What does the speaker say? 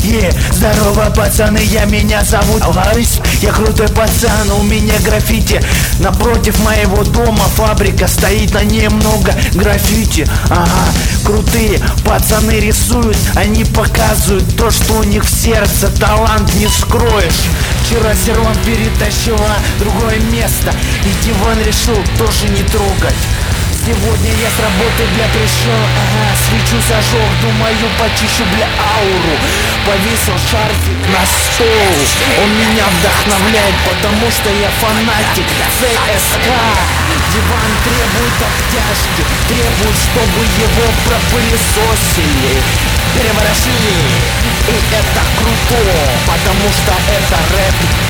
Здорово, пацаны, меня зовут Ларис. Я крутой пацан, у меня граффити. Напротив моего дома фабрика стоит, на ней много граффити. Ага, крутые пацаны рисуют, они показывают то, что у них в сердце. Талант не скроешь. Вчера серван перетащила другое место, и диван решил тоже не трогать. Сегодня я с работы, пришел, свечу зажег, думаю, почищу, ауру. Повесил шарфик на стол, он меня вдохновляет, потому что я фанатик ЦСКА. Диван требует обтяжки, требует, чтобы его пропылесосили, переворошили. И это круто, потому что это рэп.